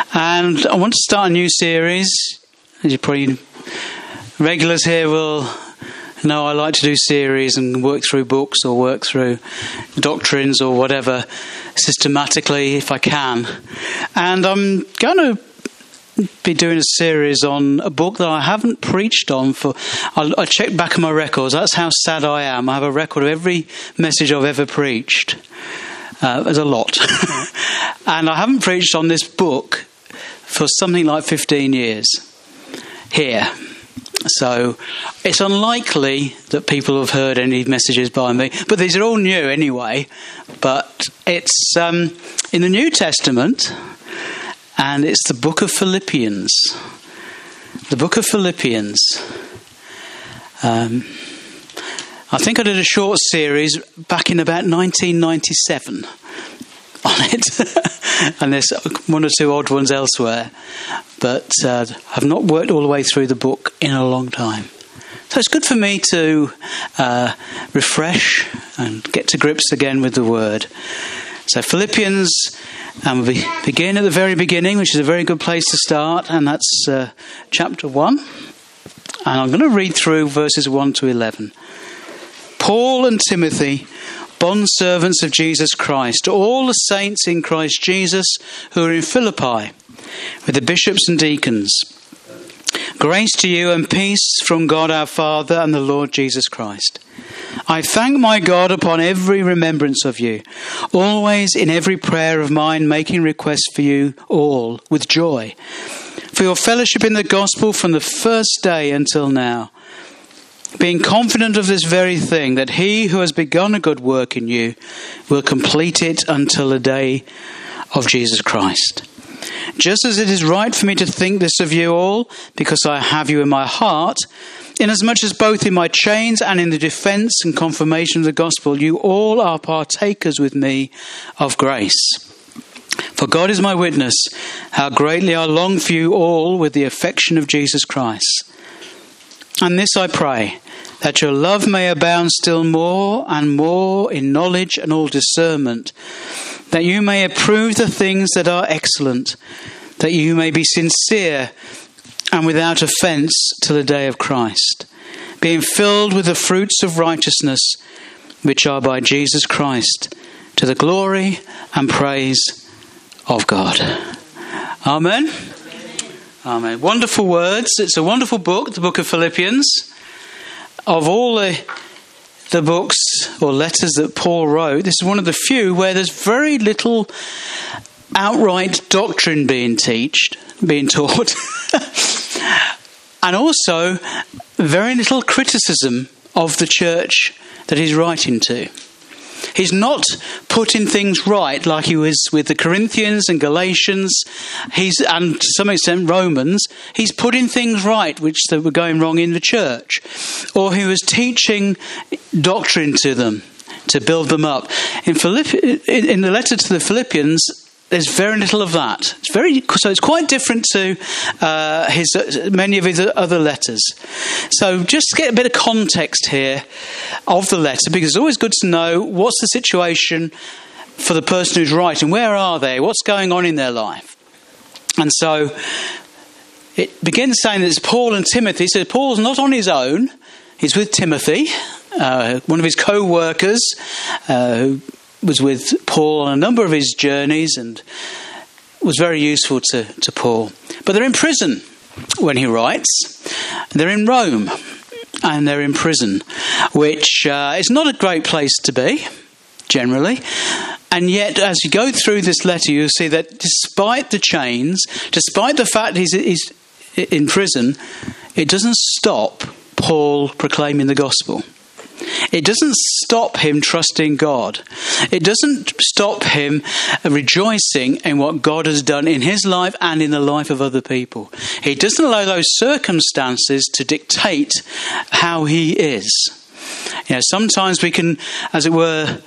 And I want to start a new series. As you probably regulars here will know, I like to do series and work through books or work through doctrines or whatever systematically if I can. And I'm going to be doing a series on a book that I haven't preached on for. I checked back on my records. That's how sad I am. I have a record of every message I've ever preached. There's a lot. And I haven't preached on this book for something like 15 years here. So it's unlikely that people have heard any messages by me. But these are all new anyway. But it's in the New Testament, and it's the book of Philippians. The book of Philippians. I think I did a short series back in about 1997 on it. And there's one or two odd ones elsewhere. But I've not worked all the way through the book in a long time. So it's good for me to refresh and get to grips again with the word. So Philippians, and we'll begin at the very beginning, which is a very good place to start. And that's chapter 1. And I'm going to read through verses 1 to 11. Paul and Timothy, bondservants of Jesus Christ, to all the saints in Christ Jesus who are in Philippi, with the bishops and deacons. Grace to you and peace from God our Father and the Lord Jesus Christ. I thank my God upon every remembrance of you, always in every prayer of mine making request for you all with joy, for your fellowship in the gospel from the first day until now, being confident of this very thing, that he who has begun a good work in you will complete it until the day of Jesus Christ. Just as it is right for me to think this of you all, because I have you in my heart, inasmuch as both in my chains and in the defence and confirmation of the gospel, you all are partakers with me of grace. For God is my witness, how greatly I long for you all with the affection of Jesus Christ. And this I pray, that your love may abound still more and more in knowledge and all discernment, that you may approve the things that are excellent, that you may be sincere and without offence to the day of Christ, being filled with the fruits of righteousness, which are by Jesus Christ, to the glory and praise of God. Amen. Amen. Wonderful words. It's a wonderful book, the book of Philippians. Of all the books or letters that Paul wrote, this is one of the few where there's very little outright doctrine being taught. And also very little criticism of the church that he's writing to. He's not putting things right like he was with the Corinthians and Galatians, and to some extent Romans. He's putting things right which they were going wrong in the church. Or he was teaching doctrine to them to build them up. In the letter to the Philippians, there's very little of that. So it's quite different to many of his other letters. So just to get a bit of context here of the letter, because it's always good to know what's the situation for the person who's writing. Where are they? What's going on in their life? And so it begins saying that it's Paul and Timothy. So Paul's not on his own. He's with Timothy, one of his co-workers, who was with Paul on a number of his journeys and was very useful to Paul. But they're in prison when he writes. They're in Rome and they're in prison, which is not a great place to be, generally. And yet, as you go through this letter, you'll see that despite the chains, despite the fact he's in prison, it doesn't stop Paul proclaiming the gospel. It doesn't stop him trusting God. It doesn't stop him rejoicing in what God has done in his life and in the life of other people. He doesn't allow those circumstances to dictate how he is. Sometimes we can, as it were,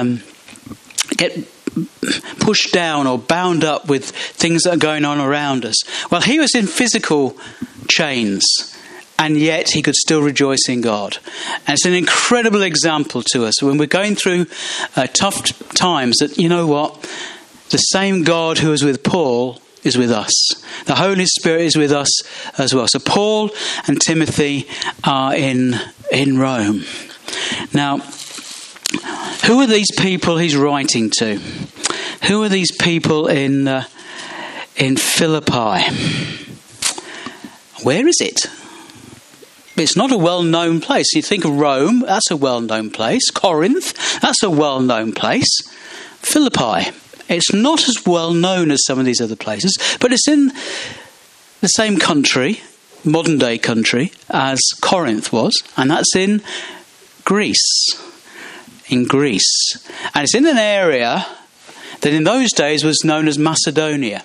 get pushed down or bound up with things that are going on around us. Well, he was in physical chains, and yet he could still rejoice in God. And it's an incredible example to us when we're going through tough times, that, you know what, the same God who was with Paul is with us. The Holy Spirit is with us as well. So Paul and Timothy are in Rome. Now, who are these people he's writing to? Who are these people in Philippi? Where is it? It's not a well-known place. You think of Rome, that's a well-known place. Corinth, that's a well-known place. Philippi, it's not as well-known as some of these other places, but it's in the same country, modern-day country, as Corinth was, and that's in Greece. In Greece. And it's in an area that in those days was known as Macedonia.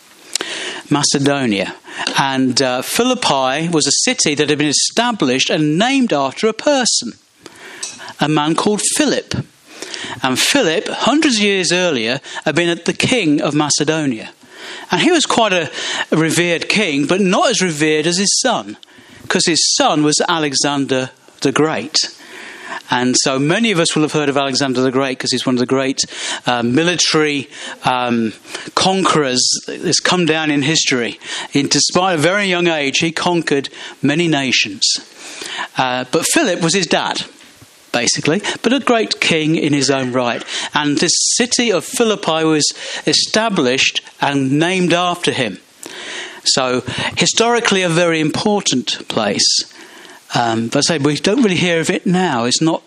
And Philippi was a city that had been established and named after a person, a man called Philip. And Philip, hundreds of years earlier, had been the king of Macedonia. And he was quite a revered king, but not as revered as his son, because his son was Alexander the Great. And so many of us will have heard of Alexander the Great because he's one of the great military conquerors that's come down in history. Despite a very young age, he conquered many nations. But Philip was his dad, basically, but a great king in his own right. And this city of Philippi was established and named after him. So historically a very important place. But I say we don't really hear of it now. It's not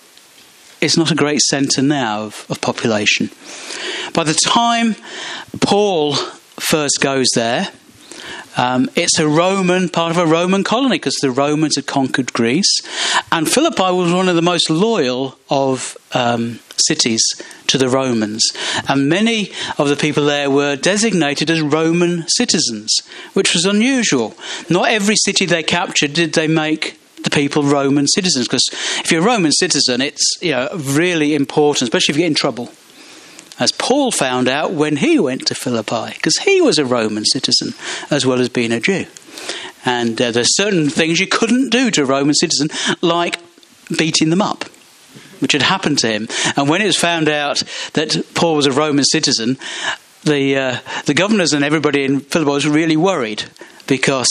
a great centre now of population. By the time Paul first goes there, it's part of a Roman colony because the Romans had conquered Greece, and Philippi was one of the most loyal of cities to the Romans, and many of the people there were designated as Roman citizens, which was unusual. Not every city they captured did they make the people Roman citizens, because if you're a Roman citizen, it's really important, especially if you get in trouble. As Paul found out when he went to Philippi, because he was a Roman citizen as well as being a Jew. And there's certain things you couldn't do to a Roman citizen, like beating them up, which had happened to him. And when it was found out that Paul was a Roman citizen, the governors and everybody in Philippi was really worried because,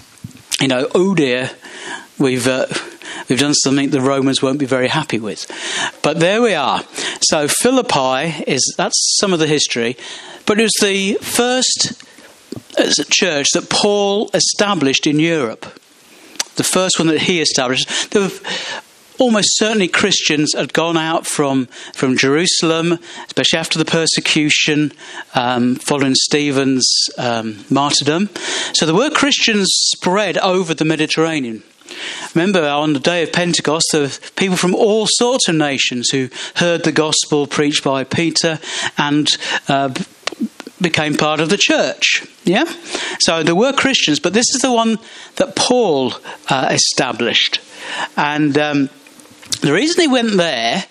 oh dear, we've done something the Romans won't be very happy with. But there we are. So Philippi that's some of the history, but it was the first church that Paul established in Europe. The first one that he established. There were almost certainly Christians had gone out from Jerusalem, especially after the persecution following Stephen's martyrdom. So there were Christians spread over the Mediterranean. Remember, on the day of Pentecost, there were people from all sorts of nations who heard the gospel preached by Peter and became part of the church. Yeah? So there were Christians, but this is the one that Paul established. And the reason he went there,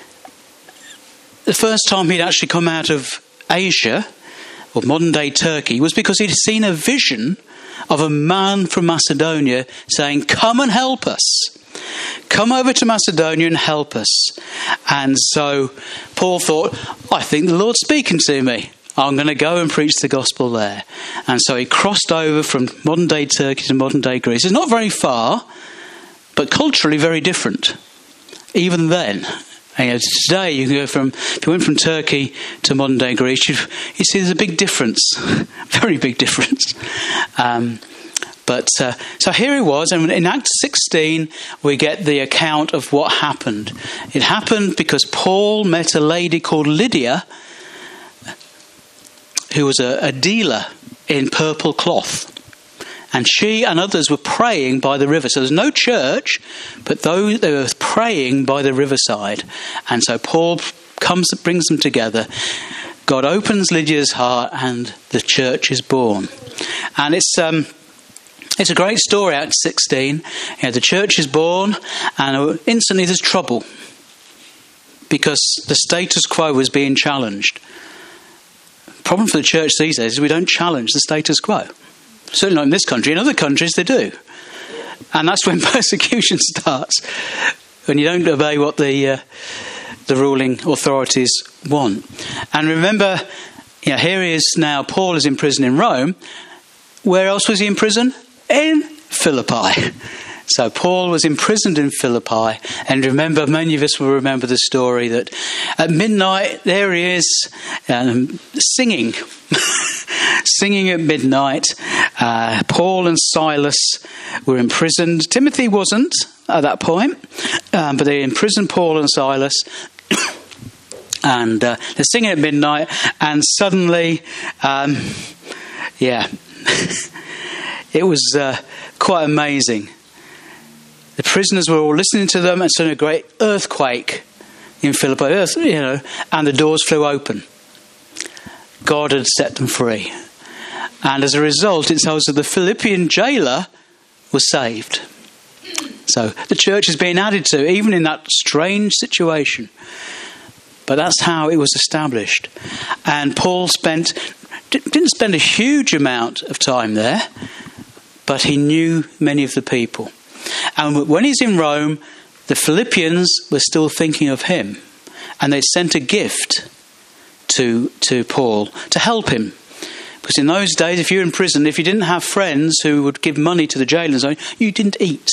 the first time he'd actually come out of Asia, or modern-day Turkey, was because he'd seen a vision of a man from Macedonia saying, "Come and help us. Come over to Macedonia and help us." And so Paul thought, I think the Lord's speaking to me. I'm going to go and preach the gospel there. And so he crossed over from modern-day Turkey to modern-day Greece. It's not very far, but culturally very different. Even then. And today, you can go if you went from Turkey to modern-day Greece, you see there's a big difference, very big difference. So here he was, and in Acts 16, we get the account of what happened. It happened because Paul met a lady called Lydia, who was a dealer in purple cloth. And she and others were praying by the river. So there's no church, but they were praying by the riverside. And so Paul brings them together. God opens Lydia's heart and the church is born. And it's a great story, Acts 16. The church is born and instantly there's trouble because the status quo was being challenged. The problem for the church these days is we don't challenge the status quo. Certainly not in this country. In other countries, they do. And that's when persecution starts, when you don't obey what the ruling authorities want. And remember, Here he is now. Paul is in prison in Rome. Where else was he in prison? In Philippi. So Paul was imprisoned in Philippi, and remember, many of us will remember the story that at midnight there he is singing. Singing at midnight. Paul and Silas were imprisoned. Timothy wasn't at that point, but they imprisoned Paul and Silas. And they're singing at midnight, and suddenly, it was quite amazing. The prisoners were all listening to them, and suddenly a great earthquake in Philippi, and the doors flew open. God had set them free. And as a result, it tells us that the Philippian jailer was saved. So the church is being added to, even in that strange situation. But that's how it was established. And Paul didn't spend a huge amount of time there, but he knew many of the people. And when he's in Rome, the Philippians were still thinking of him. And they sent a gift to Paul to help him. Because in those days, if you were in prison, if you didn't have friends who would give money to the jailers, you didn't eat.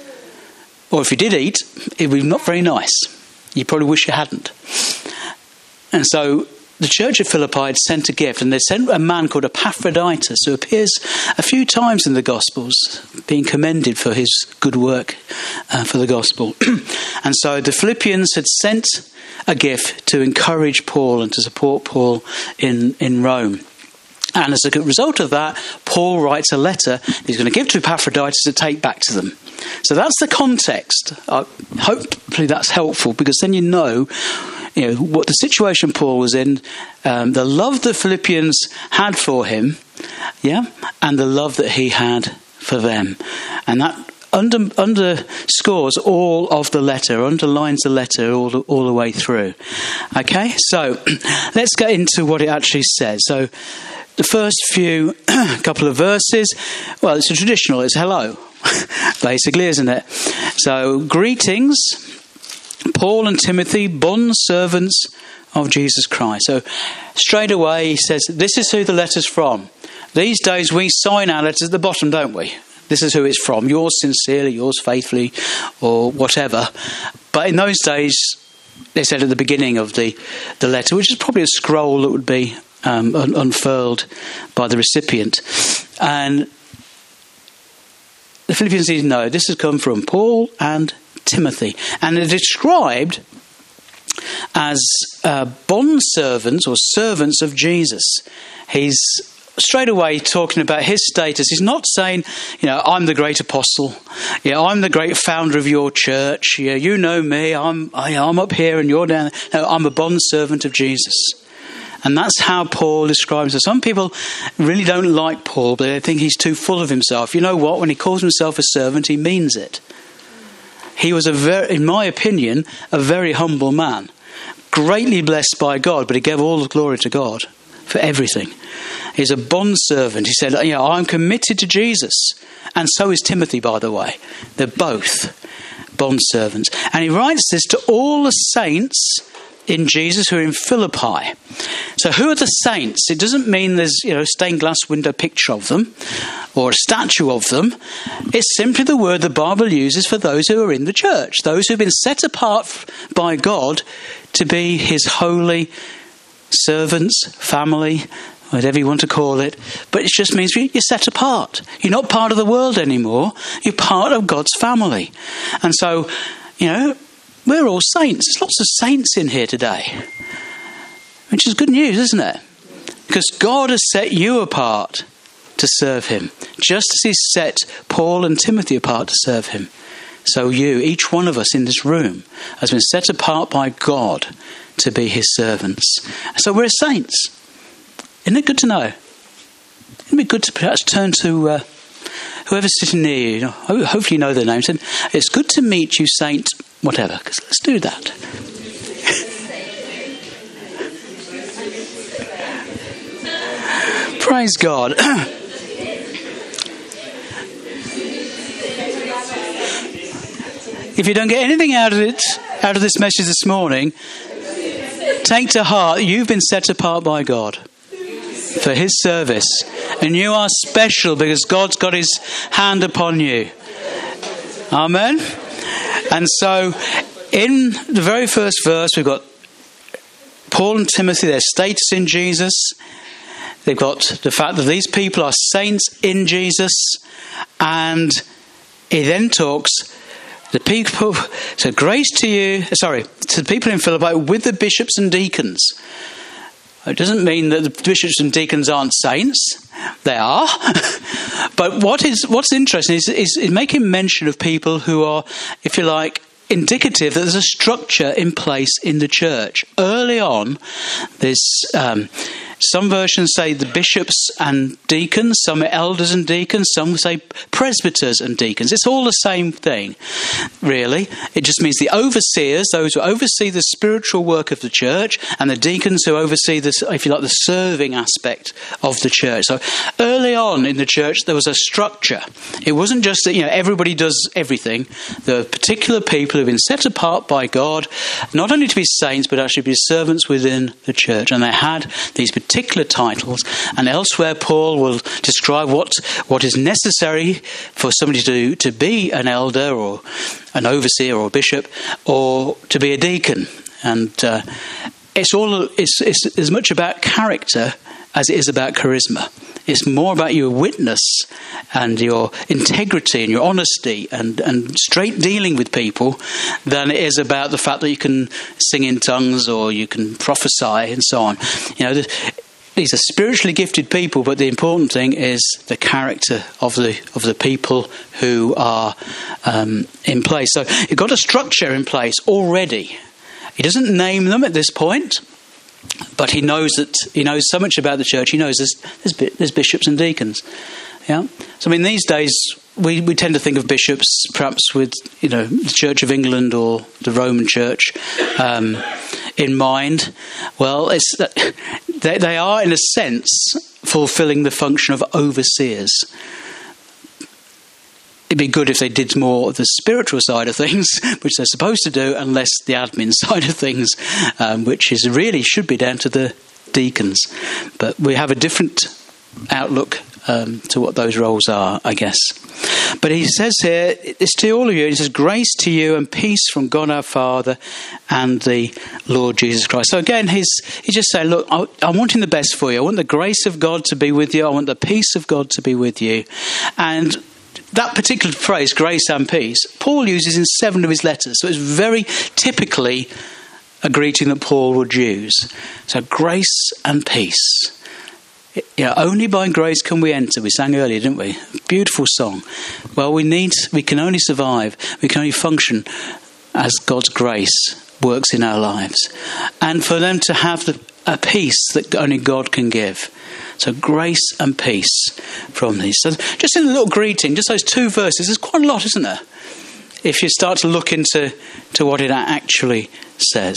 Or if you did eat, it would be not very nice. You probably wish you hadn't. And so the church of Philippi had sent a gift, and they sent a man called Epaphroditus, who appears a few times in the Gospels, being commended for his good work for the Gospel. And so the Philippians had sent a gift to encourage Paul and to support Paul in Rome. And as a result of that, Paul writes a letter he's going to give to Epaphroditus to take back to them. So that's the context. Hopefully that's helpful, because then you know what the situation Paul was in, the love the Philippians had for him, and the love that he had for them. And that underscores all of the letter, underlines the letter all the way through. Okay, so let's get into what it actually says. So the first couple of verses, well, it's it's hello, basically, isn't it? So, greetings, Paul and Timothy, bond servants of Jesus Christ. So, straight away he says, this is who the letter's from. These days we sign our letters at the bottom, don't we? This is who it's from. Yours sincerely, yours faithfully, or whatever. But in those days, they said at the beginning of the letter, which is probably a scroll that would be unfurled by the recipient. And the Philippians need to know this has come from Paul and Timothy. And they're described as bondservants or servants of Jesus. He's straight away talking about his status. He's not saying, I'm the great apostle. I'm the great founder of your church. You know me. I'm up here and you're down there. No, I'm a bondservant of Jesus. And that's how Paul describes it. Some people really don't like Paul, but they think he's too full of himself. You know what? When he calls himself a servant, he means it. He was, in my opinion, a very humble man. Greatly blessed by God, but he gave all the glory to God for everything. He's a bondservant. He said, I'm committed to Jesus. And so is Timothy, by the way. They're both bondservants. And he writes this to all the saints in Jesus who are in Philippi. So who are the saints? It doesn't mean there's stained glass window picture of them or a statue of them. It's simply the word the Bible uses for those who are in the church, those who've been set apart by God to be his holy servants, family, whatever you want to call it. But it just means you're set apart. You're not part of the world anymore. You're part of God's family. And so, we're all saints. There's lots of saints in here today, which is good news, isn't it? Because God has set you apart to serve him, just as he set Paul and Timothy apart to serve him. So each one of us in this room, has been set apart by God to be his servants. So we're saints. Isn't it good to know? It'd be good to perhaps turn to whoever's sitting near you. Hopefully you know their names. And it's good to meet you, Saint whatever. Let's do that. Praise God. If you don't get anything out of this message this morning, take to heart you've been set apart by God. for his service. And you are special because God's got his hand upon you. Amen. And so in the very first verse, we've got Paul and Timothy, their status in Jesus. They've got the fact that these people are saints in Jesus. And he then talks, the people, so grace to you, to the people in Philippi with the bishops and deacons. It doesn't mean that the bishops and deacons aren't saints. They are. But what's interesting is making mention of people who are, if you like, indicative that there's a structure in place in the church. Early on, there's some versions say the bishops and deacons, some are elders and deacons, some say presbyters and deacons. It's all the same thing, really. It just means the overseers, those who oversee the spiritual work of the church, and the deacons who oversee this, if you like, the serving aspect of the church. So early on in the church, there was a structure. It wasn't just that, everybody does everything. There are particular people who've been set apart by God, not only to be saints, but actually be servants within the church. And they had these particular titles, and elsewhere Paul will describe what is necessary for somebody to be an elder or an overseer or a bishop or to be a deacon. And it's as much about character as it is about charisma. It's more about your witness and your integrity and your honesty and straight dealing with people than it is about the fact that you can sing in tongues or you can prophesy and so on. These are spiritually gifted people, but the important thing is the character of the people who are in place. So you've got a structure in place already. He doesn't name them at this point, but he knows so much about the church. He knows there's bishops and deacons. Yeah. So these days we tend to think of bishops perhaps with the Church of England or the Roman Church in mind. Well, it's that they are in a sense fulfilling the function of overseers. It'd be good if they did more of the spiritual side of things, which they're supposed to do, and less the admin side of things, which should be down to the deacons. But we have a different outlook to what those roles are, I guess. But he says here, it's to all of you, he says, grace to you and peace from God our Father and the Lord Jesus Christ. So again, he's just saying, look, I'm wanting the best for you. I want the grace of God to be with you. I want the peace of God to be with you. And that particular phrase, grace and peace, Paul uses in 7 of his letters. So it's very typically a greeting that Paul would use. So grace and peace. Only by grace can we enter. We sang earlier, didn't we? Beautiful song. Well, we can only survive. We can only function as God's grace works in our lives. And for them to have a peace that only God can give. So grace and peace from these. So just in a little greeting, just those 2 verses, there's quite a lot, isn't there? If you start to look into what it actually says.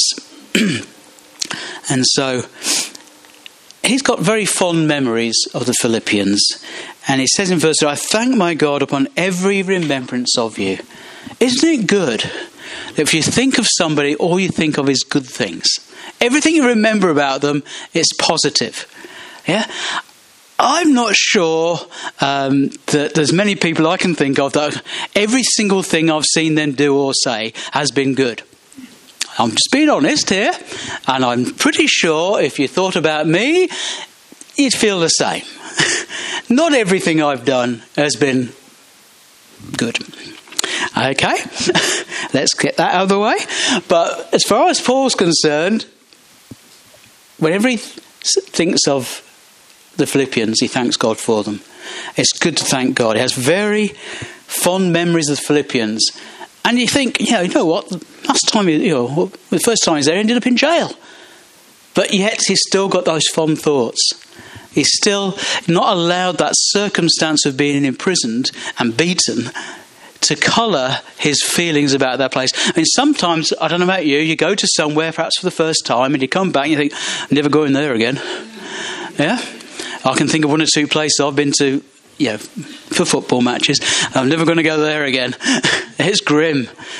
And so he's got very fond memories of the Philippians. And he says in verse 2, I thank my God upon every remembrance of you. Isn't it good that if you think of somebody, all you think of is good things? Everything you remember about them is positive. Yeah? I'm not sure that there's many people I can think of that every single thing I've seen them do or say has been good. I'm just being honest here, and I'm pretty sure if you thought about me, you'd feel the same. Not everything I've done has been good. Okay, let's get that out of the way. But as far as Paul's concerned, whenever he thinks of the Philippians, he thanks God for them. It's good to thank God. He has very fond memories of the Philippians. And you think, you know what? Last time, the first time he was there, he ended up in jail. But yet he's still got those fond thoughts. He's still not allowed that circumstance of being imprisoned and beaten to colour his feelings about that place. I mean, sometimes, I don't know about you go to somewhere perhaps for the first time and you come back and you think, I'm never going there again. Yeah? I can think of 1 or 2 places I've been to, for football matches. I'm never going to go there again. It's grim.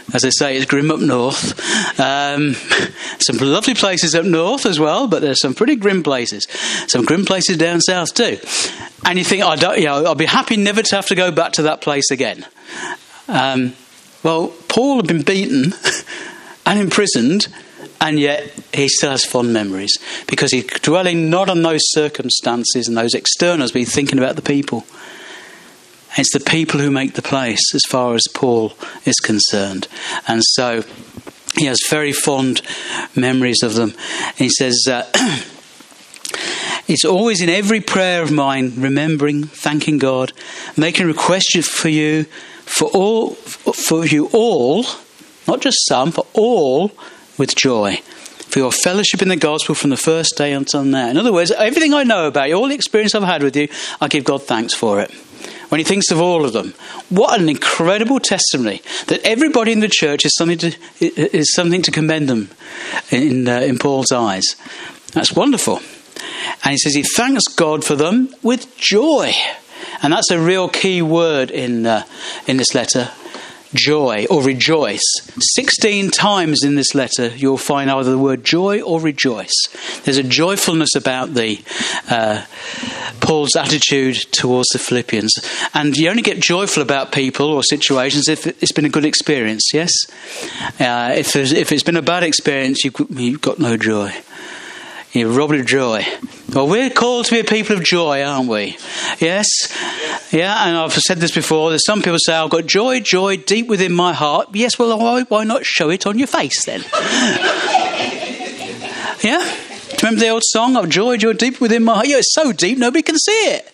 As I say, it's grim up north. Some lovely places up north as well, but there's some pretty grim places. Some grim places down south too. And you think, I'll be happy never to have to go back to that place again. Well, Paul had been beaten and imprisoned, and yet he still has fond memories because he's dwelling not on those circumstances and those externals, but he's thinking about the people. It's the people who make the place as far as Paul is concerned. And so he has very fond memories of them. And he says, it's always in every prayer of mine, remembering, thanking God, making requests for you, for you all, not just some, for all, with joy, for your fellowship in the gospel from the first day until now. In other words, everything I know about you, all the experience I've had with you, I give God thanks for it. When he thinks of all of them, what an incredible testimony that everybody in the church is something to commend them in Paul's eyes. That's wonderful. And he says he thanks God for them with joy, and that's a real key word in this letter. Joy or rejoice. 16 times in this letter you'll find either the word joy or rejoice. There's a joyfulness about Paul's attitude towards the Philippians. And you only get joyful about people or situations if it's been a good experience, yes? If it's been a bad experience, you've got no joy. You're robbed of joy. Well, we're called to be a people of joy, aren't we? Yes? Yeah, and I've said this before. There's some people say, I've got joy deep within my heart. Yes, well, why not show it on your face then? Yeah? Do you remember the old song of joy deep within my heart? Yeah, it's so deep, nobody can see it.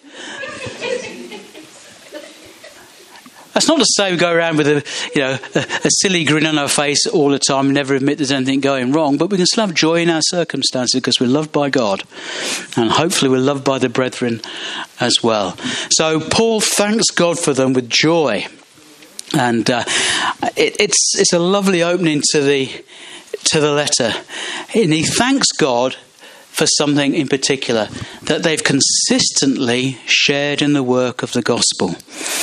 That's not to say we go around with a silly grin on our face all the time and never admit there's anything going wrong, but we can still have joy in our circumstances because we're loved by God, and hopefully we're loved by the brethren as well. So Paul thanks God for them with joy, and it's a lovely opening to the letter, and he thanks God for something in particular, that they've consistently shared in the work of the gospel.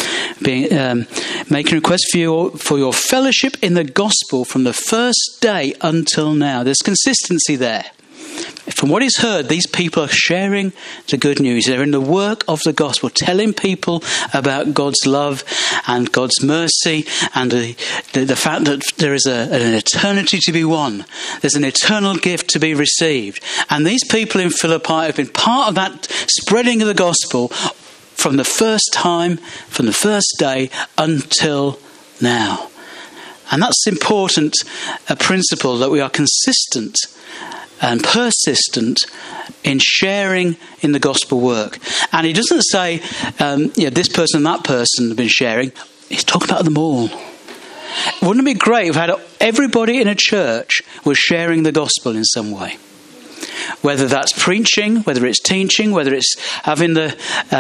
Making requests for your fellowship in the gospel from the first day until now. There's consistency there. From what he's heard, these people are sharing the good news. They're in the work of the gospel, telling people about God's love and God's mercy and the fact that there is an eternity to be won. There's an eternal gift to be received. And these people in Philippi have been part of that spreading of the gospel from the first day until now. And that's important, a principle that we are consistent and persistent in sharing in the gospel work. And he doesn't say, this person and that person have been sharing. He's talking about them all. Wouldn't it be great if everybody in a church was sharing the gospel in some way? Whether that's preaching, whether it's teaching, whether it's having the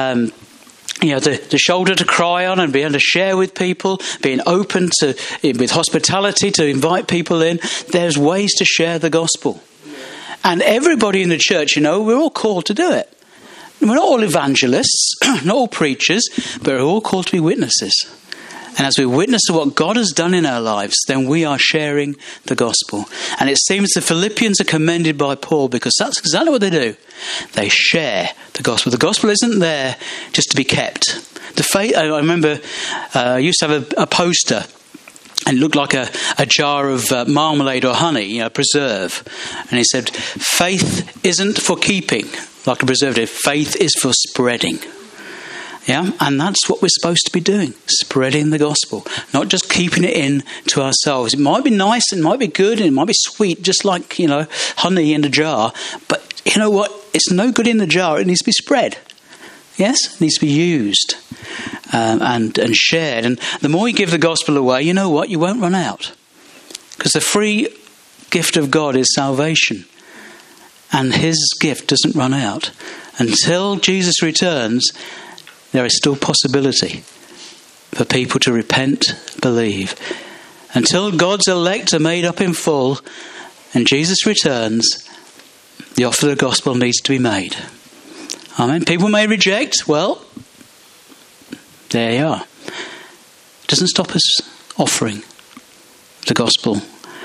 shoulder to cry on and being able to share with people, being open with hospitality to invite people in. There's ways to share the gospel. And everybody in the church, we're all called to do it. We're not all evangelists, not all preachers, but we're all called to be witnesses. And as we witness to what God has done in our lives, then we are sharing the gospel. And it seems the Philippians are commended by Paul because that's exactly what they do. They share the gospel. The gospel isn't there just to be kept. I remember I used to have a poster, and it looked like a jar of marmalade or honey, preserve. And he said, faith isn't for keeping, like a preservative. Faith is for spreading. Yeah, and that's what we're supposed to be doing, spreading the gospel, not just keeping it in to ourselves. It might be nice, it might be good, and it might be sweet, just like, honey in a jar. But you know what? It's no good in the jar. It needs to be spread. Yes, it needs to be used and shared. And the more you give the gospel away, you know what? You won't run out. Because the free gift of God is salvation. And his gift doesn't run out. Until Jesus returns, there is still possibility for people to repent, believe. Until God's elect are made up in full and Jesus returns, the offer of the gospel needs to be made. Amen. People may reject. Well, there you are. It doesn't stop us offering the gospel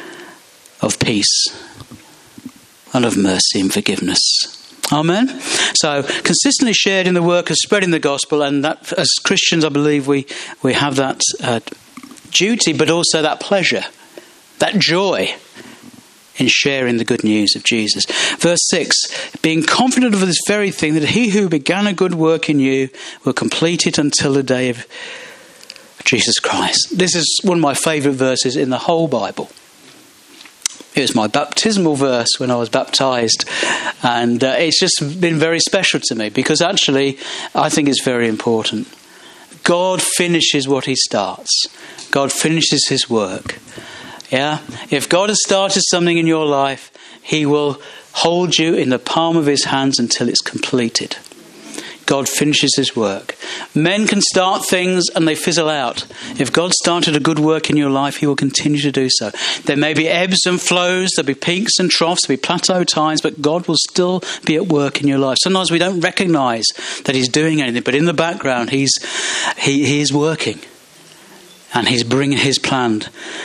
of peace and of mercy and forgiveness. Amen. So consistently shared in the work of spreading the gospel, and that as Christians I believe we have that duty, but also that pleasure, that joy in sharing the good news of Jesus. Verse 6, being confident of this very thing, that he who began a good work in you will complete it until the day of Jesus Christ. This is one of my favourite verses in the whole Bible. It was my baptismal verse when I was baptised, and it's just been very special to me because actually I think it's very important. God finishes what he starts. God finishes his work. Yeah, if God has started something in your life, he will hold you in the palm of his hands until it's completed. God finishes his work. Men can start things and they fizzle out. If God started a good work in your life, he will continue to do so. There may be ebbs and flows, there'll be peaks and troughs, there'll be plateau times, but God will still be at work in your life. Sometimes we don't recognise that he's doing anything, but in the background he is working. And he's bringing his plan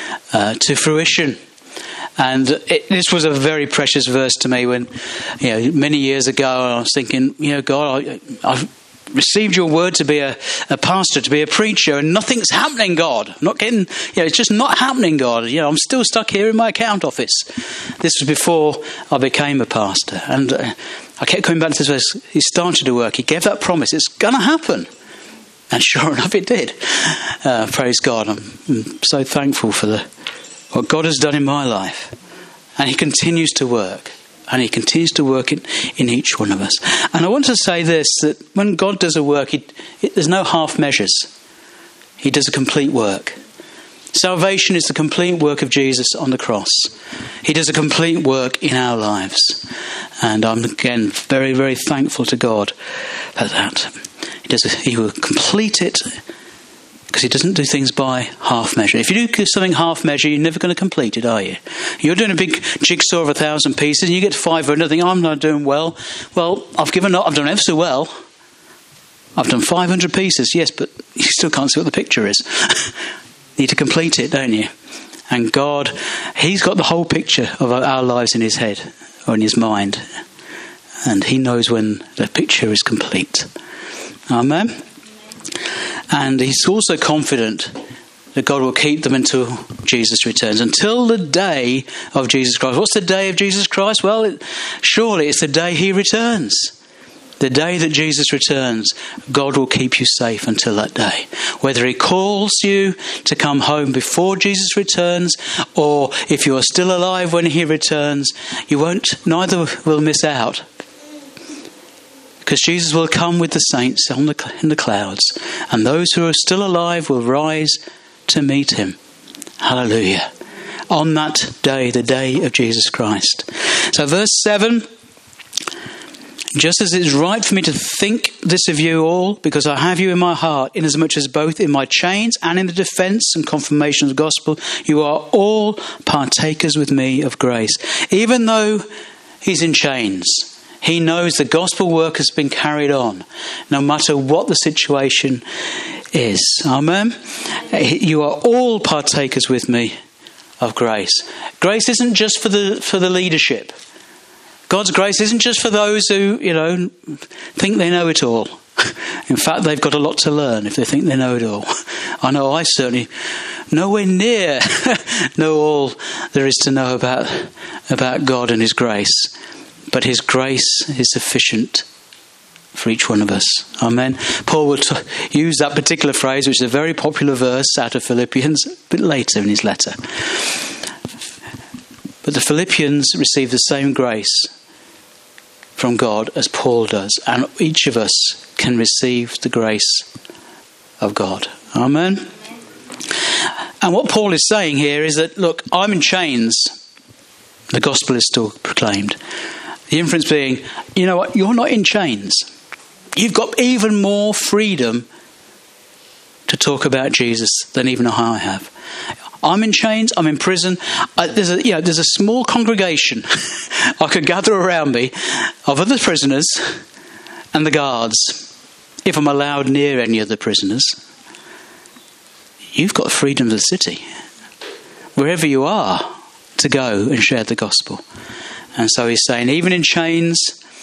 to fruition. And this was a very precious verse to me when, many years ago I was thinking, God, I've received your word to be a pastor, to be a preacher, and nothing's happening, God. I'm not getting, it's just not happening, God. I'm still stuck here in my account office. This was before I became a pastor. And I kept coming back to this verse. He started to work. He gave that promise. It's going to happen. And sure enough, it did. Praise God. I'm so thankful for what God has done in my life. And he continues to work. And he continues to work in each one of us. And I want to say this, that when God does a work, there's no half measures. He does a complete work. Salvation is the complete work of Jesus on the cross. He does a complete work in our lives. And I'm, again, very, very thankful to God for that. He will complete it because he doesn't do things by half measure. If you do something half measure, you're never going to complete it, are you? You're doing a big jigsaw of 1,000 pieces and you get to 500 and think, I'm not doing well. Well, I've given up. I've done ever so well. I've done 500 pieces, yes, but you still can't see what the picture is. You need to complete it, don't you? And God, he's got the whole picture of our lives in his head or in his mind. And he knows when the picture is complete. Amen. And he's also confident that God will keep them until Jesus returns, until the day of Jesus Christ. What's the day of Jesus Christ? Well, surely it's the day he returns. The day that Jesus returns, God will keep you safe until that day. Whether he calls you to come home before Jesus returns, or if you are still alive when he returns, neither will miss out. Because Jesus will come with the saints in the clouds. And those who are still alive will rise to meet him. Hallelujah. On that day, the day of Jesus Christ. So verse 7. Just as it is right for me to think this of you all, because I have you in my heart, inasmuch as both in my chains and in the defence and confirmation of the gospel, you are all partakers with me of grace. Even though he's in chains, he knows the gospel work has been carried on, no matter what the situation is. Amen? You are all partakers with me of grace. Grace isn't just for the leadership. God's grace isn't just for those who, think they know it all. In fact, they've got a lot to learn if they think they know it all. I know I certainly nowhere near know all there is to know about God and his grace. But his grace is sufficient for each one of us. Amen. Paul will use that particular phrase, which is a very popular verse out of Philippians, a bit later in his letter. But the Philippians receive the same grace from God as Paul does. And each of us can receive the grace of God. Amen. And what Paul is saying here is that, look, I'm in chains. The gospel is still proclaimed. The inference being, you know what, you're not in chains. You've got even more freedom to talk about Jesus than even I have. I'm in chains, I'm in prison. There's a small congregation I could gather around me of other prisoners and the guards, if I'm allowed near any of the prisoners. You've got freedom of the city. wherever you are, to go and share the gospel. And so he's saying, even in chains,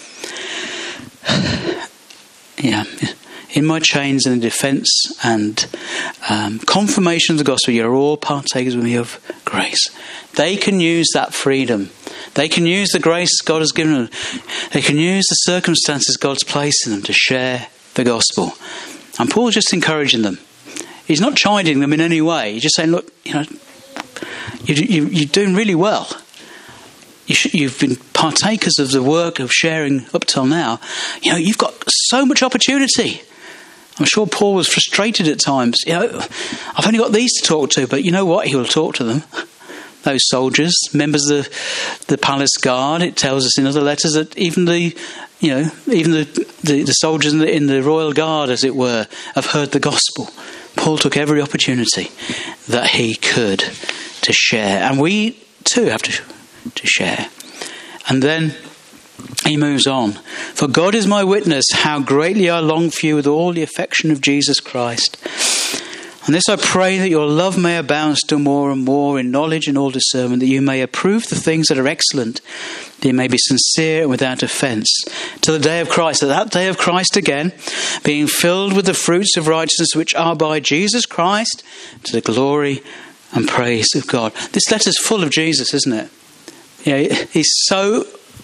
in my chains and in defence and confirmation of the gospel, you're all partakers with me of grace. They can use that freedom. They can use the grace God has given them. They can use the circumstances God's placed in them to share the gospel. And Paul's just encouraging them. He's not chiding them in any way. He's just saying, look, you're doing really well. You've been partakers of the work of sharing up till now. You've got so much opportunity. I'm sure Paul was frustrated at times. I've only got these to talk to, but you know what? He will talk to them. Those soldiers, members of the palace guard. It tells us in other letters that even the soldiers in the royal guard, as it were, have heard the gospel. Paul took every opportunity that he could to share, and we too have to share. And then he moves on. For God is my witness, how greatly I long for you with all the affection of Jesus Christ. And this I pray, that your love may abound still more and more in knowledge and all discernment, that you may approve the things that are excellent, that you may be sincere and without offence, till the day of Christ. At that day of Christ again, being filled with the fruits of righteousness which are by Jesus Christ, to the glory and praise of God. This letter's full of Jesus, isn't it? He's so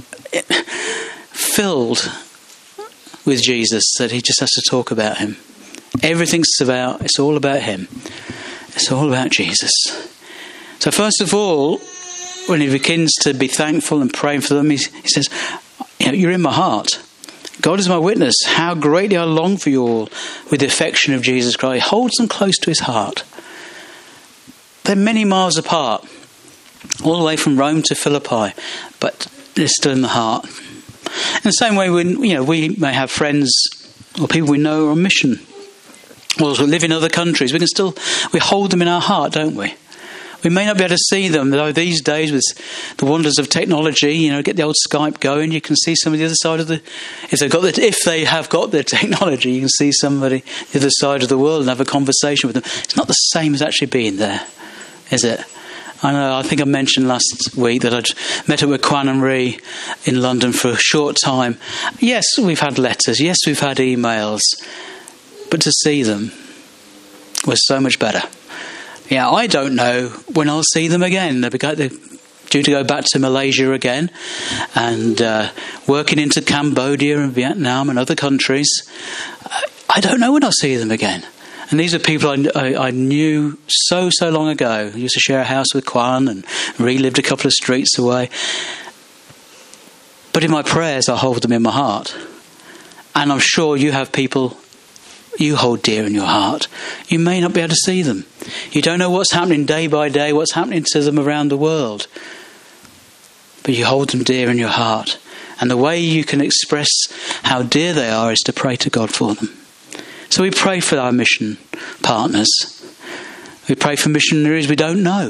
filled with Jesus that he just has to talk about him. It's all about him. It's all about Jesus. So first of all, when he begins to be thankful and praying for them, he says, you're in my heart. God is my witness, how greatly I long for you all with the affection of Jesus Christ. He holds them close to his heart. They're many miles apart, all the way from Rome to Philippi, but they're still in the heart. In the same way, when we may have friends or people we know on mission, or live in other countries, we hold them in our heart, don't we? We may not be able to see them, though these days with the wonders of technology, get the old Skype going, you can see somebody the other side of if they have got the technology, you can see somebody the other side of the world and have a conversation with them. It's not the same as actually being there, is it? I think I mentioned last week that I'd met up with Kwan and Ree in London for a short time. Yes, we've had letters. Yes, we've had emails. But to see them was so much better. I don't know when I'll see them again. They're due to go back to Malaysia again and working into Cambodia and Vietnam and other countries. I don't know when I'll see them again. And these are people I knew so long ago. I used to share a house with Kwan and relived a couple of streets away. But in my prayers, I hold them in my heart. And I'm sure you have people you hold dear in your heart. You may not be able to see them. You don't know what's happening day by day, what's happening to them around the world. But you hold them dear in your heart. And the way you can express how dear they are is to pray to God for them. So we pray for our mission partners. We pray for missionaries we don't know.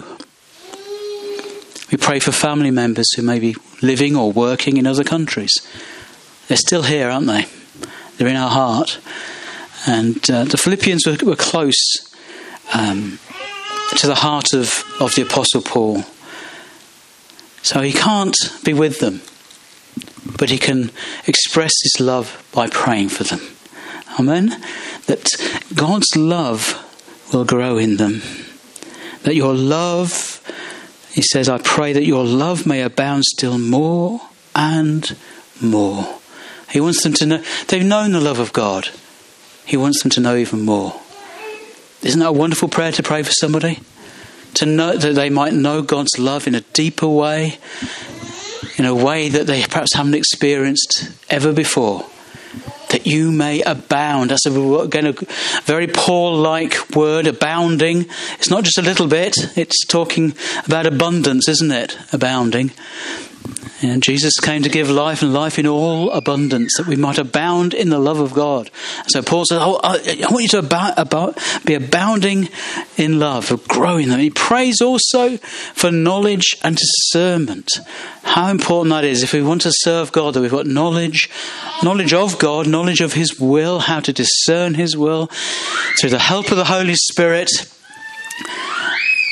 We pray for family members who may be living or working in other countries. They're still here, aren't they? They're in our heart. And the Philippians were close to the heart of the Apostle Paul. So he can't be with them, but he can express his love by praying for them. Amen? That God's love will grow in them. That your love, he says, I pray that your love may abound still more and more. He wants them to know, they've known the love of God. He wants them to know even more. Isn't that a wonderful prayer to pray for somebody? To know that they might know God's love in a deeper way, in a way that they perhaps haven't experienced ever before. That you may abound. That's again a very Paul-like word, abounding. It's not just a little bit. It's talking about abundance, isn't it? Abounding. And Jesus came to give life and life in all abundance, that we might abound in the love of God. So Paul says, I want you to be abounding in love, or growing them. He prays also for knowledge and discernment. How important that is. If we want to serve God, that we've got knowledge of God, knowledge of his will, how to discern his will, through the help of the Holy Spirit.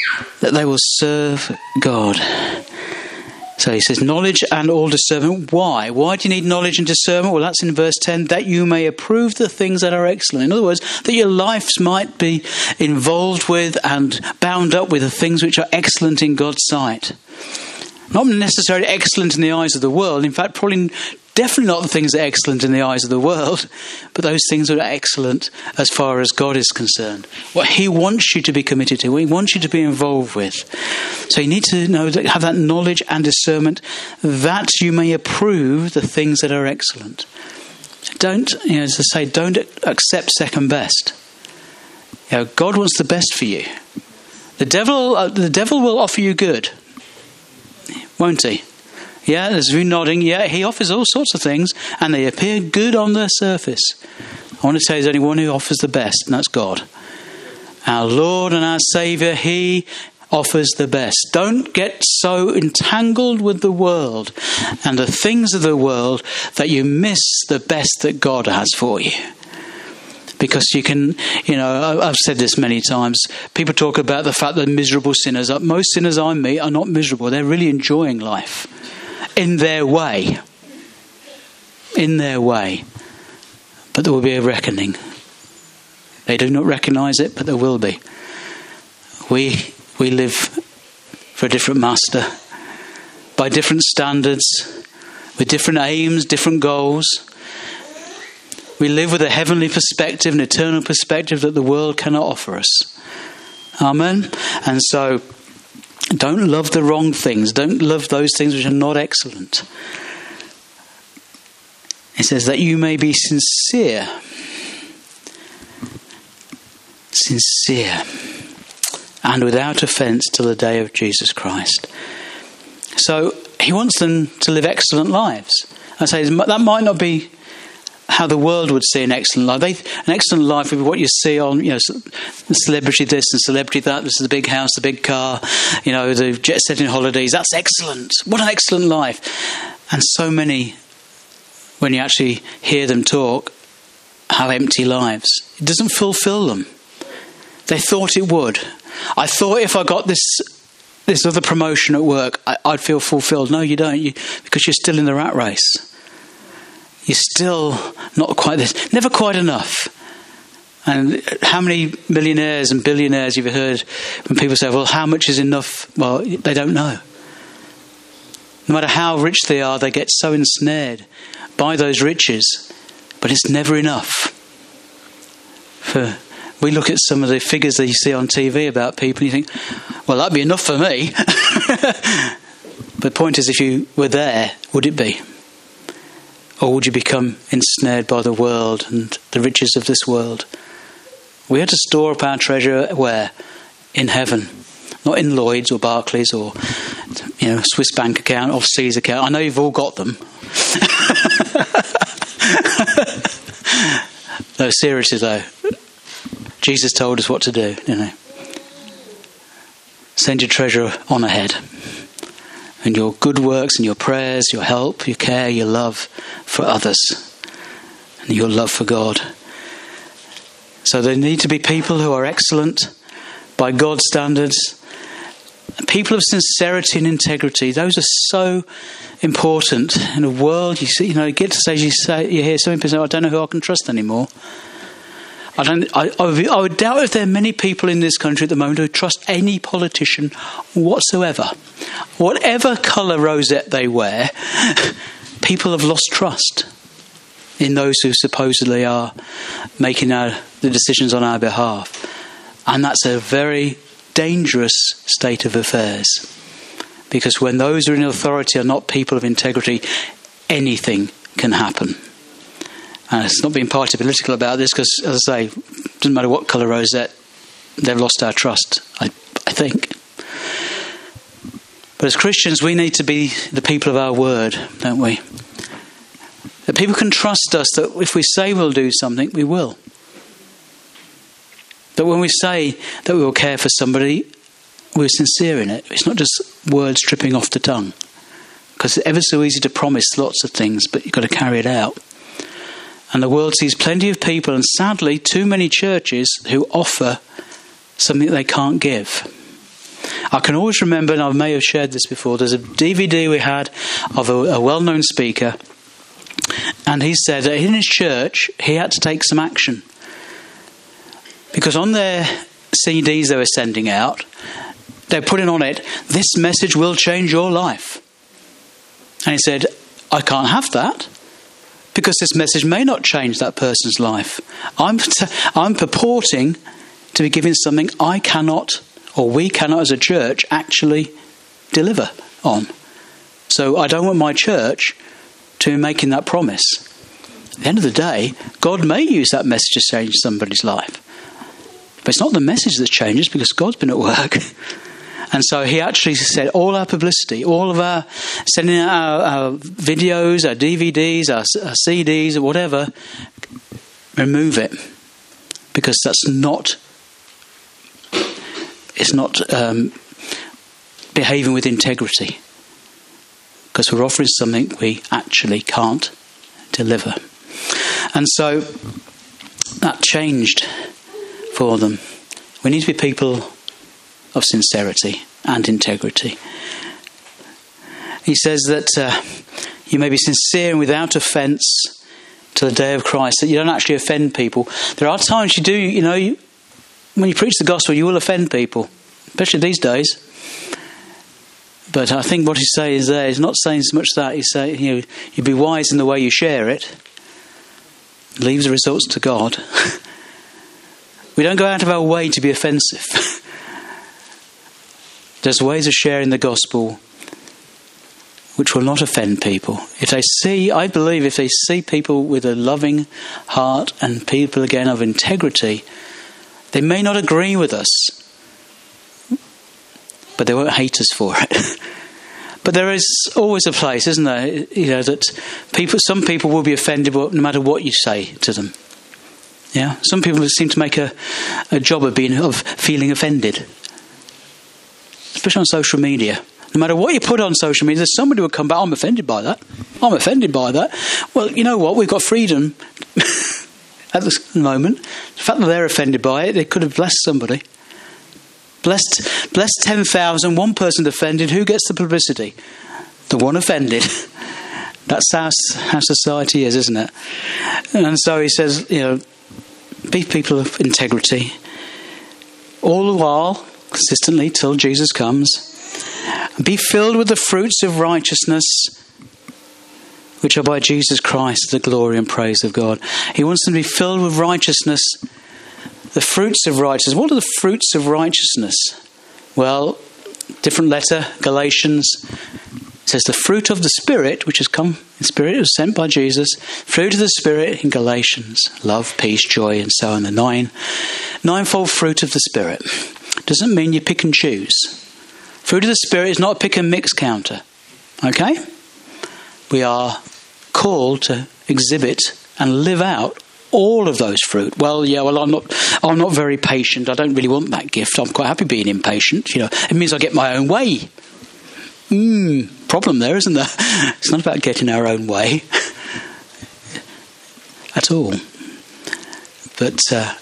that they will serve God. So he says, knowledge and all discernment. Why? Why do you need knowledge and discernment? Well, that's in verse 10, that you may approve the things that are excellent. In other words, that your lives might be involved with and bound up with the things which are excellent in God's sight. Not necessarily excellent in the eyes of the world. In fact, probably definitely not the things that are excellent in the eyes of the world, but those things that are excellent as far as God is concerned. What he wants you to be committed to, what he wants you to be involved with. So you need to know that, have that knowledge and discernment, that you may approve the things that are excellent. Don't, as I say, don't accept second best. God wants the best for you. The devil will offer you good, won't he? Yeah, there's you nodding. Yeah, he offers all sorts of things, and they appear good on the surface. I want to say there's only one who offers the best, and that's God. Our Lord and our Saviour, he offers the best. Don't get so entangled with the world and the things of the world that you miss the best that God has for you. Because you can, I've said this many times, people talk about the fact that miserable sinners, most sinners I meet are not miserable. They're really enjoying life. In their way. But there will be a reckoning. They do not recognise it, but there will be. We live for a different master, by different standards, with different aims, different goals. We live with a heavenly perspective, an eternal perspective that the world cannot offer us. Amen? And so, don't love the wrong things. Don't love those things which are not excellent. It says that you may be sincere. And without offence till the day of Jesus Christ. So he wants them to live excellent lives. I say that might not be how the world would see an excellent life. An excellent life would be what you see on, celebrity this and celebrity that. This is the big house, the big car, the jet-setting holidays. That's excellent. What an excellent life. And so many, when you actually hear them talk, have empty lives. It doesn't fulfill them. They thought it would. I thought if I got this other promotion at work, I'd feel fulfilled. No, you don't, because you're still in the rat race. You're still not quite this, never quite enough. And how many millionaires and billionaires you've heard when people say, well, how much is enough? Well, they don't know. No matter how rich they are, they get so ensnared by those riches, but it's never enough. We look at some of the figures that you see on TV about people and you think, well, that'd be enough for me. But the point is, if you were there, would it be? Or would you become ensnared by the world and the riches of this world? We are to store up our treasure where? In heaven. Not in Lloyd's or Barclays or Swiss bank account or C's account. I know you've all got them. No, seriously though. Jesus told us what to do, Send your treasure on ahead. And your good works and your prayers, your help, your care, your love for others. And your love for God. So there need to be people who are excellent by God's standards. People of sincerity and integrity. Those are so important in a world. You see, you get to stage you hear some people say, I don't know who I can trust anymore. I would doubt if there are many people in this country at the moment who trust any politician whatsoever. Whatever colour rosette they wear, people have lost trust in those who supposedly are making the decisions on our behalf. And that's a very dangerous state of affairs. Because when those who are in authority are not people of integrity, anything can happen. And it's not being party political about this because, as I say, it doesn't matter what colour rosette, they've lost our trust, I think. But as Christians, we need to be the people of our word, don't we? That people can trust us that if we say we'll do something, we will. That when we say that we will care for somebody, we're sincere in it. It's not just words tripping off the tongue. Because it's ever so easy to promise lots of things, but you've got to carry it out. And the world sees plenty of people, and sadly too many churches, who offer something they can't give. I can always remember, and I may have shared this before, there's a DVD we had of a well-known speaker, and he said that in his church he had to take some action. Because on their CDs they were sending out, they were putting on it, "This message will change your life." And he said, "I can't have that, because this message may not change that person's life. I'm purporting to be giving something I cannot, or we cannot as a church, actually deliver on. So I don't want my church to be making that promise." At the end of the day, God may use that message to change somebody's life. But it's not the message that changes, because God's been at work. And so he actually said, all our publicity, all of our sending out our videos, our DVDs, our CDs, or whatever, remove it. Because it's not behaving with integrity. Because we're offering something we actually can't deliver. And so that changed for them. We need to be people of sincerity and integrity. He says that you may be sincere and without offence to the day of Christ, that you don't actually offend people. There are times you do, when you preach the gospel, you will offend people, especially these days. But I think what he's saying is there, he's not saying so much that. He's saying, you be wise in the way you share it. Leave the results to God. We don't go out of our way to be offensive. There's ways of sharing the gospel which will not offend people. I believe if they see people with a loving heart and people, again, of integrity, they may not agree with us, but they won't hate us for it. But there is always a place, isn't there, that some people will be offended no matter what you say to them. Yeah, some people seem to make a job of feeling offended, especially on social media. No matter what you put on social media, there's somebody who will come back, "I'm offended by that. I'm offended by that." Well, you know what? We've got freedom at this moment. The fact that they're offended by it, they could have blessed somebody. Blessed 10,000, one person offended. Who gets the publicity? The one offended. That's how society is, isn't it? And so he says, be people of integrity, all the while, consistently, till Jesus comes. Be filled with the fruits of righteousness, which are by Jesus Christ, the glory and praise of God. He wants them to be filled with righteousness. The fruits of righteousness. What are the fruits of righteousness? Well, different letter, Galatians. It says the fruit of the Spirit, which has come in Spirit, was sent by Jesus. Fruit of the Spirit in Galatians. Love, peace, joy, and so on. The ninefold fruit of the Spirit. Doesn't mean you pick and choose. Fruit of the Spirit is not a pick and mix counter. Okay? We are called to exhibit and live out all of those fruit. I'm not very patient. I don't really want that gift. I'm quite happy being impatient. It means I get my own way. Problem there, isn't there? It's not about getting our own way at all. But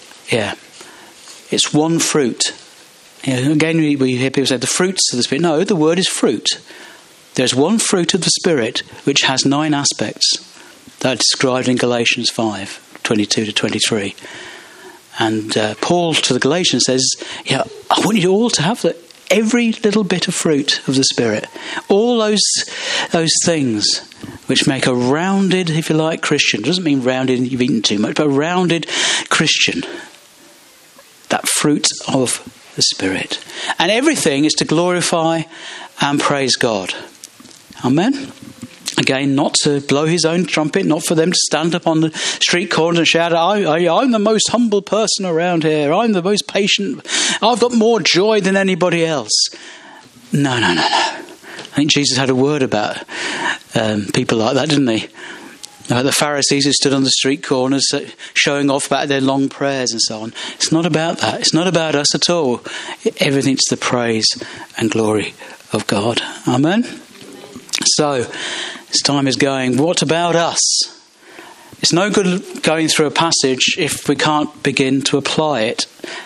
it's one fruit. Again, we hear people say the fruits of the Spirit. No, the word is fruit. There's one fruit of the Spirit which has 9 aspects that are described in Galatians 5:22 to 23. And Paul to the Galatians says, I want you all to have every little bit of fruit of the Spirit. All those things which make a rounded, if you like, Christian. It doesn't mean rounded you've eaten too much, but a rounded Christian. That fruit of the Spirit. And everything is to glorify and praise God. Amen? Again, not to blow his own trumpet, not for them to stand up on the street corners and shout, I'm the most humble person around here. I'm the most patient. I've got more joy than anybody else. No. I think Jesus had a word about people like that, didn't he? About the Pharisees who stood on the street corners showing off about their long prayers and so on. It's not about that. It's not about us at all. Everything's the praise and glory of God. Amen? So, as time is going, what about us? It's no good going through a passage if we can't begin to apply it.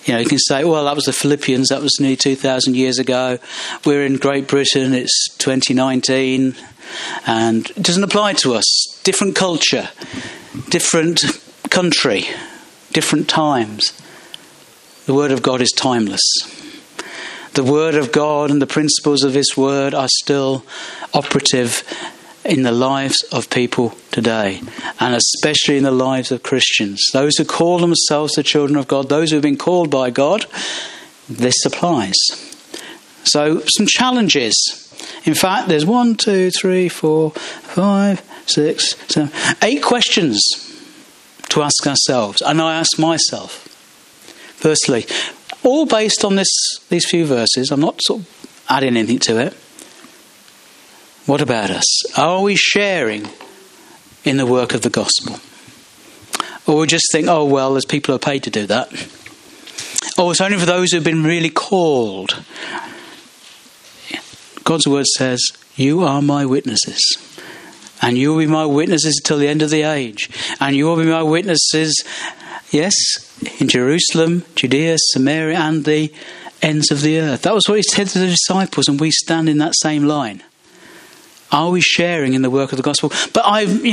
You can say, well, that was the Philippians, that was nearly 2,000 years ago. We're in Great Britain, it's 2019, and it doesn't apply to us. Different culture, different country, different times. The Word of God is timeless. The Word of God and the principles of this Word are still operative in the lives of people today, and especially in the lives of Christians. Those who call themselves the children of God, those who have been called by God, this applies. So, some challenges. In fact, there's 1, 2, 3, 4, 5, 6, 7, 8 questions to ask ourselves, and I ask myself. Firstly, all based on these few verses, I'm not sort of adding anything to it. What about us? Are we sharing in the work of the gospel? Or we just think, oh, well, there's people who are paid to do that. Or it's only for those who have been really called. God's word says, you are my witnesses. And you will be my witnesses till the end of the age. And you will be my witnesses, yes, in Jerusalem, Judea, Samaria, and the ends of the earth. That was what he said to the disciples, and we stand in that same line. Are we sharing in the work of the gospel? But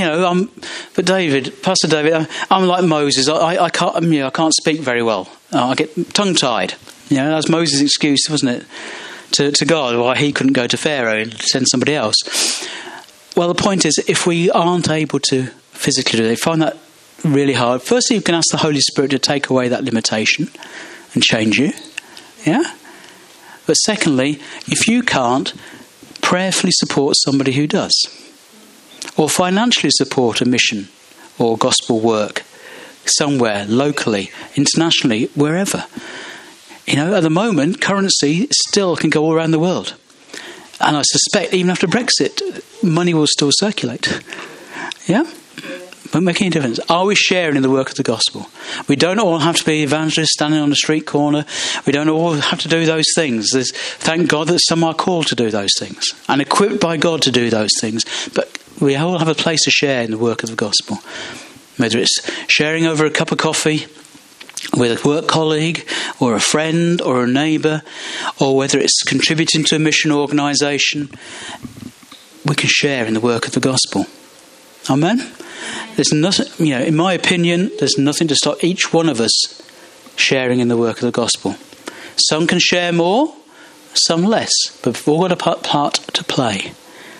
Pastor David, I'm like Moses. I can't speak very well. I get tongue-tied. That's Moses' excuse, wasn't it, to God, why he couldn't go to Pharaoh and send somebody else. Well, the point is, if we aren't able to physically do it, find that really hard. Firstly, you can ask the Holy Spirit to take away that limitation and change you. Yeah. But secondly, if you can't, prayerfully support somebody who does, or financially support a mission or gospel work somewhere, locally, internationally, wherever. At the moment, currency still can go all around the world, and I suspect even after Brexit, money will still circulate. Yeah? Won't make any difference. Are we sharing in the work of the gospel? We don't all have to be evangelists standing on the street corner. We don't all have to do those things. Thank God that some are called to do those things and equipped by God to do those things. But we all have a place to share in the work of the gospel. Whether it's sharing over a cup of coffee with a work colleague or a friend or a neighbour, or whether it's contributing to a mission organisation, we can share in the work of the gospel. Amen? There's nothing, in my opinion, there's nothing to stop each one of us sharing in the work of the gospel. Some can share more, some less, but we've all got a part to play.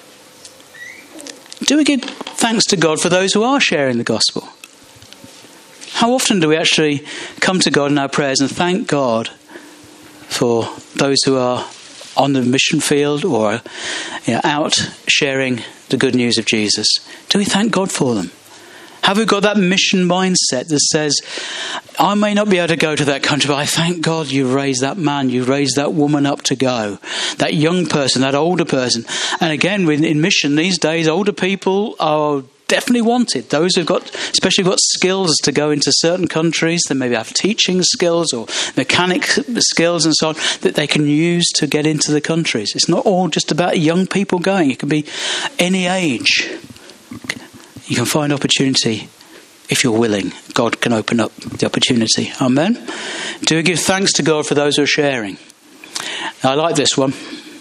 Do we give thanks to God for those who are sharing the gospel? How often do we actually come to God in our prayers and thank God for those who are on the mission field or out sharing the good news of Jesus? Do we thank God for them? Have we got that mission mindset that says, I may not be able to go to that country, but I thank God you raised that man, you raised that woman up to go. That young person, that older person. And again, in mission these days, older people are definitely wanted. Those who've especially got skills to go into certain countries, they maybe have teaching skills or mechanic skills and so on, that they can use to get into the countries. It's not all just about young people going. It can be any age. You can find opportunity if you're willing. God can open up the opportunity. Amen? Do we give thanks to God for those who are sharing? I like this one.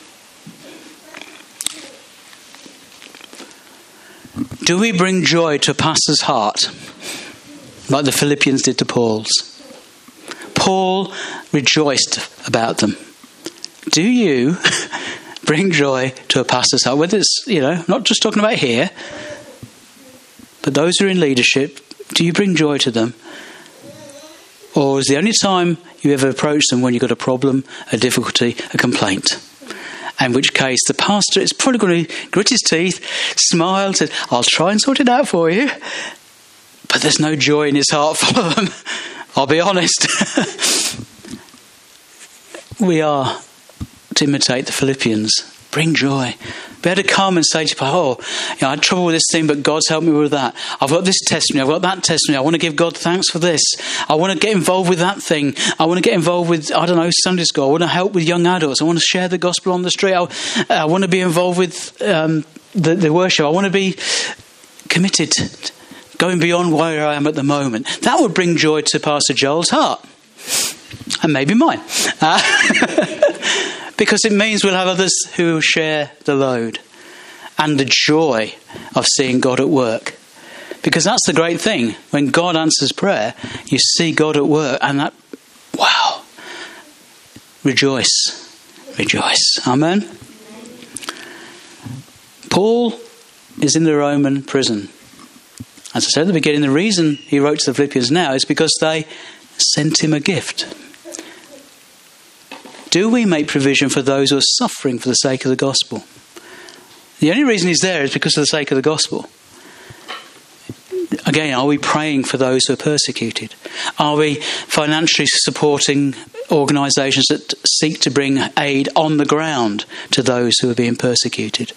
Do we bring joy to a pastor's heart, like the Philippians did to Paul's? Paul rejoiced about them. Do you bring joy to a pastor's heart? Whether it's, not just talking about here, but those who are in leadership, do you bring joy to them? Or is the only time you ever approach them when you've got a problem, a difficulty, a complaint? In which case the pastor is probably going to grit his teeth, smile, say, I'll try and sort it out for you. But there's no joy in his heart for them. I'll be honest. We are to imitate the Philippians. Bring joy. Be able to come and say to people, I had trouble with this thing, but God's helped me with that. I've got this testimony, I've got that testimony. I want to give God thanks for this. I want to get involved with that thing. I want to get involved with, Sunday school. I want to help with young adults. I want to share the gospel on the street. I want to be involved with the worship. I want to be committed, going beyond where I am at the moment. That would bring joy to Pastor Joel's heart. And maybe mine. Because it means we'll have others who will share the load and the joy of seeing God at work. Because that's the great thing. When God answers prayer, you see God at work, and that, wow. Rejoice. Rejoice. Amen. Paul is in the Roman prison. As I said at the beginning, the reason he wrote to the Philippians now is because they sent him a gift. Do we make provision for those who are suffering for the sake of the gospel? The only reason he's there is because of the sake of the gospel. Again, are we praying for those who are persecuted? Are we financially supporting organisations that seek to bring aid on the ground to those who are being persecuted?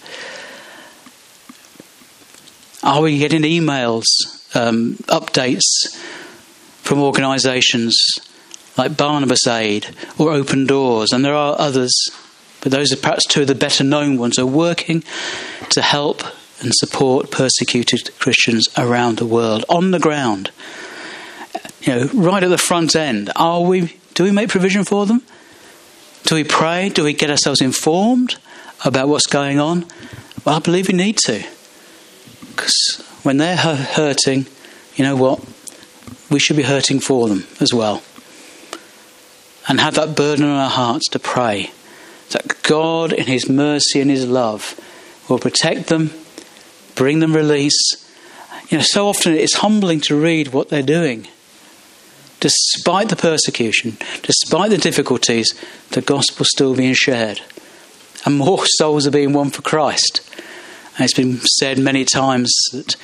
Are we getting emails, updates from organisations like Barnabas Aid or Open Doors? And there are others, but those are perhaps two of the better known ones, are working to help and support persecuted Christians around the world, on the ground. Right at the front end. Do we make provision for them? Do we pray? Do we get ourselves informed about what's going on? Well, I believe we need to. Because when they're hurting, you know what? We should be hurting for them as well. And have that burden on our hearts to pray that God, in his mercy and his love, will protect them, bring them release. So often it's humbling to read what they're doing. Despite the persecution, despite the difficulties, the gospel's still being shared. And more souls are being won for Christ. And it's been said many times that,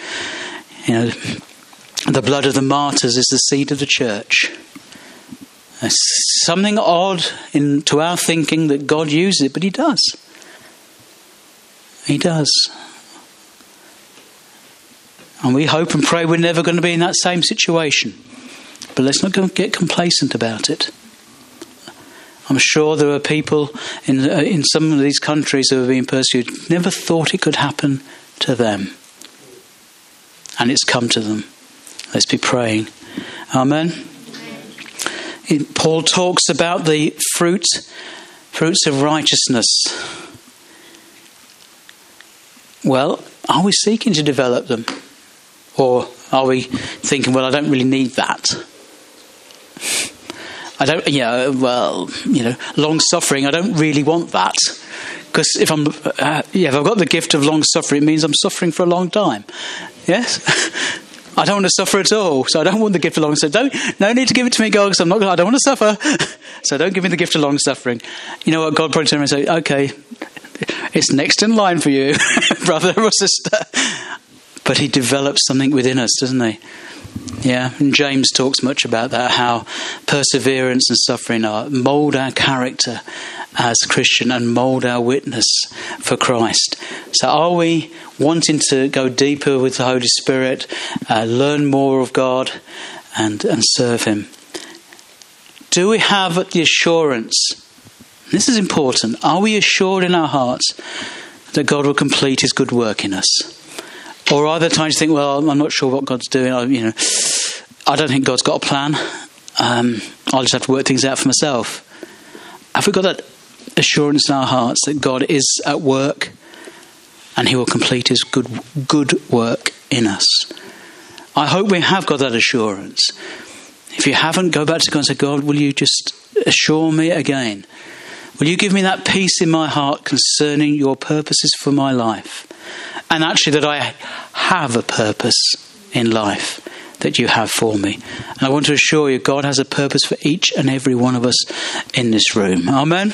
the blood of the martyrs is the seed of the church. It's something odd to our thinking that God uses it, but he does. He does. And we hope and pray we're never going to be in that same situation. But let's not get complacent about it. I'm sure there are people in some of these countries who are being persecuted, never thought it could happen to them. And it's come to them. Let's be praying. Amen. Paul talks about the fruits of righteousness. Well, are we seeking to develop them? Or are we thinking, well, I don't really need that? Long suffering, I don't really want that. Because if I've got the gift of long suffering, it means I'm suffering for a long time. Yes? I don't want to suffer at all, so I don't want the gift of long suffering. No need to give it to me, God, because I don't want to suffer. So don't give me the gift of long suffering. You know what? God probably turned around and say, okay, it's next in line for you, brother or sister. But he develops something within us, doesn't he? Yeah, and James talks much about that, how perseverance and suffering mould our character as Christian and mould our witness for Christ. So are we wanting to go deeper with the Holy Spirit, learn more of God and serve him? Do we have the assurance, this is important, are we assured in our hearts that God will complete his good work in us? Or are there times you think, well, I'm not sure what God's doing. I don't think God's got a plan. I'll just have to work things out for myself. Have we got that assurance in our hearts that God is at work and he will complete his good work in us? I hope we have got that assurance. If you haven't, go back to God and say, God, will you just assure me again? Will you give me that peace in my heart concerning your purposes for my life? And actually that I have a purpose in life that you have for me. And I want to assure you, God has a purpose for each and every one of us in this room. Amen?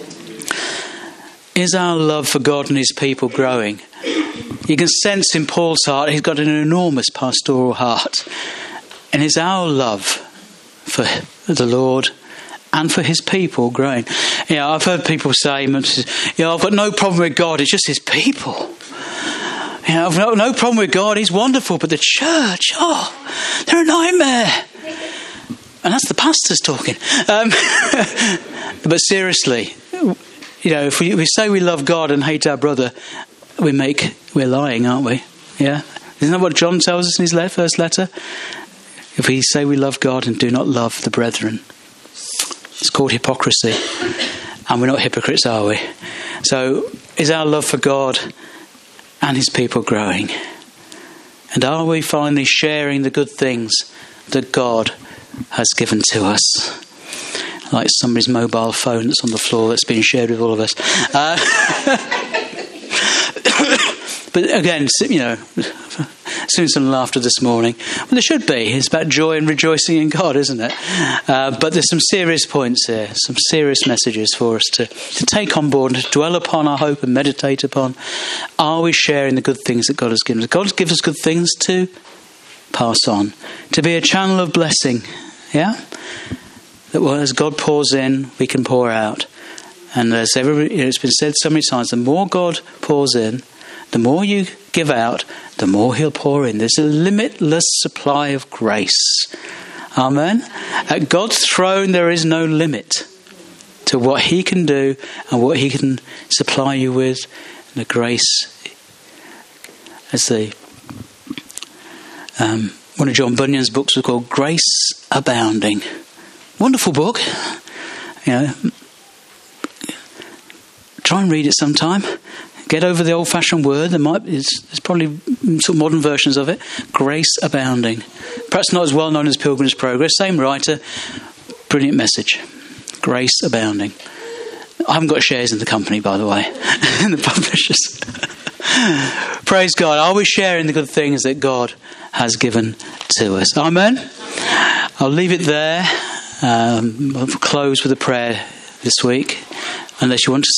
Is our love for God and his people growing? You can sense in Paul's heart, he's got an enormous pastoral heart. And is our love for the Lord and for his people growing? I've heard people say, I've got no problem with God, it's just his people. I've no problem with God, he's wonderful, but the church, they're a nightmare. And that's the pastors talking. But seriously, if we say we love God and hate our brother, we're lying, aren't we? Yeah? Isn't that what John tells us in his first letter? If we say we love God and do not love the brethren, It's called hypocrisy. And we're not hypocrites, are we? So is our love for God and his people growing? And are we finally sharing the good things that God has given to us? Like somebody's mobile phone that's on the floor that's been shared with all of us. But again, soon some laughter this morning. Well, there should be. It's about joy and rejoicing in God, isn't it? But there's some serious points here, some serious messages for us to take on board and to dwell upon our hope and meditate upon. Are we sharing the good things that God has given us? God gives us good things to pass on, to be a channel of blessing, yeah? That as God pours in, we can pour out. And as everybody, it's been said so many times, the more God pours in, the more you give out, the more he'll pour in. There's a limitless supply of grace. Amen. At God's throne, there is no limit to what he can do and what he can supply you with. And the grace, as one of John Bunyan's books was called Grace Abounding. Wonderful book. Try and read it sometime. Get over the old-fashioned word. There's probably some modern versions of it. Grace Abounding. Perhaps not as well known as Pilgrim's Progress. Same writer. Brilliant message. Grace Abounding. I haven't got shares in the company, by the way. In the publishers. Praise God. Are we sharing the good things that God has given to us? Amen. I'll leave it there. I'll close with a prayer this week. Unless you want to